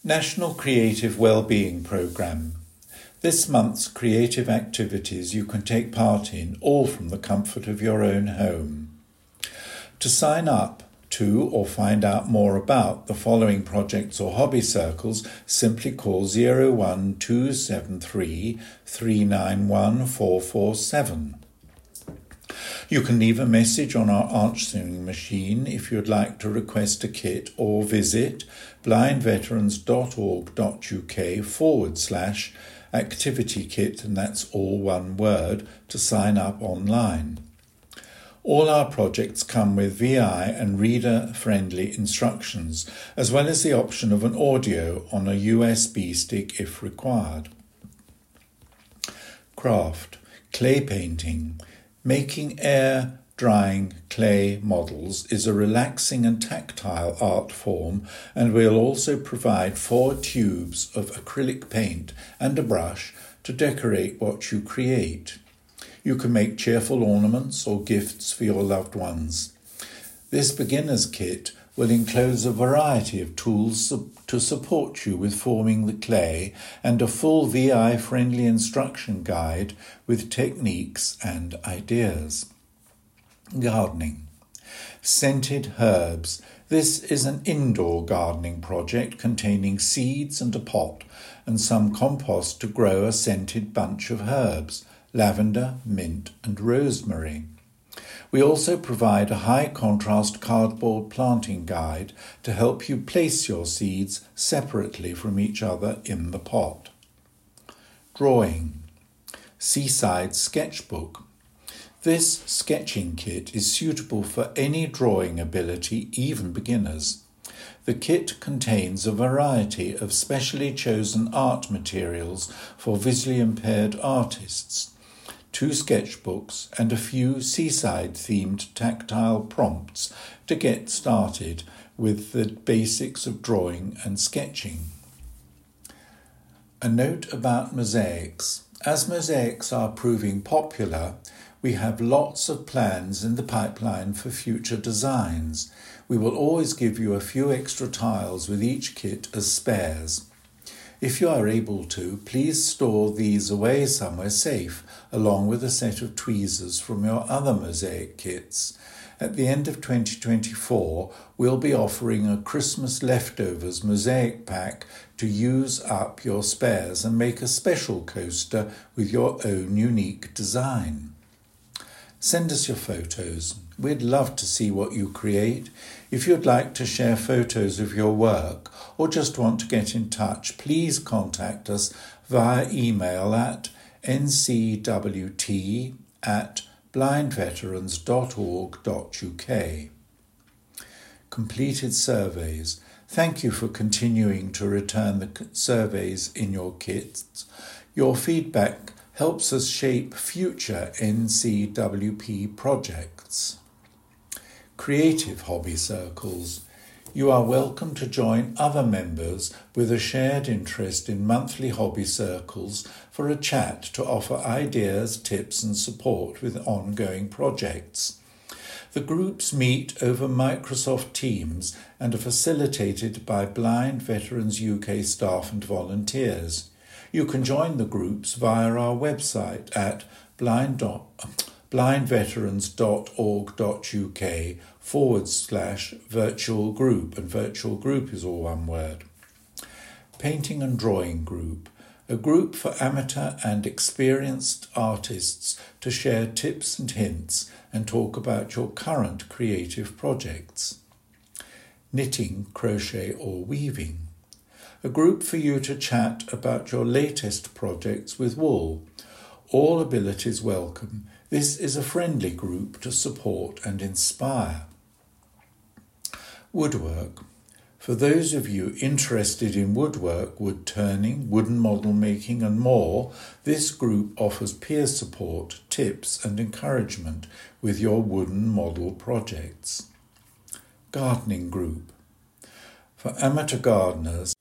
National Creative Wellbeing Programme. This month's creative activities you can take part in, all from the comfort of your own home. To sign up to or find out more about the following projects or hobby circles, simply call 01273 391 447. You can leave a message on our answering machine if you'd like to request a kit, or visit blindveterans.org.uk/activity kit, and that's all one word, to sign up online. All our projects come with VI and reader-friendly instructions, as well as the option of an audio on a USB stick if required. Craft, clay painting. Making air-drying clay models is a relaxing and tactile art form, and we'll also provide 4 tubes of acrylic paint and a brush to decorate what you create. You can make cheerful ornaments or gifts for your loved ones. This beginner's kit will enclose a variety of tools to support you with forming the clay, and a full VI-friendly instruction guide with techniques and ideas. Gardening. Scented herbs. This is an indoor gardening project containing seeds and a pot and some compost to grow a scented bunch of herbs: lavender, mint and rosemary. We also provide a high-contrast cardboard planting guide to help you place your seeds separately from each other in the pot. Drawing. Seaside Sketchbook. This sketching kit is suitable for any drawing ability, even beginners. The kit contains a variety of specially chosen art materials for visually impaired artists, 2 sketchbooks and a few seaside-themed tactile prompts to get started with the basics of drawing and sketching. A note about mosaics. As mosaics are proving popular, we have lots of plans in the pipeline for future designs. We will always give you a few extra tiles with each kit as spares. If you are able to, please store these away somewhere safe, along with a set of tweezers from your other mosaic kits. At the end of 2024, we'll be offering a Christmas leftovers mosaic pack to use up your spares and make a special coaster with your own unique design. Send us your photos. We'd love to see what you create. If you'd like to share photos of your work or just want to get in touch, please contact us via email at ncwt@blindveterans.org.uk. Completed surveys. Thank you for continuing to return the surveys in your kits. Your feedback helps us shape future NCWP projects. Creative hobby circles. You are welcome to join other members with a shared interest in monthly hobby circles for a chat to offer ideas, tips and support with ongoing projects. The groups meet over Microsoft Teams and are facilitated by Blind Veterans UK staff and volunteers. You can join the groups via our website at blindveterans.org.uk/virtual group, and virtual group is all one word. Painting and drawing group, a group for amateur and experienced artists to share tips and hints and talk about your current creative projects. Knitting, crochet or weaving, a group for you to chat about your latest projects with wool. All abilities welcome. This is a friendly group to support and inspire. Woodwork. For those of you interested in woodwork, wood turning, wooden model making and more, this group offers peer support, tips and encouragement with your wooden model projects. Gardening group. For amateur gardeners,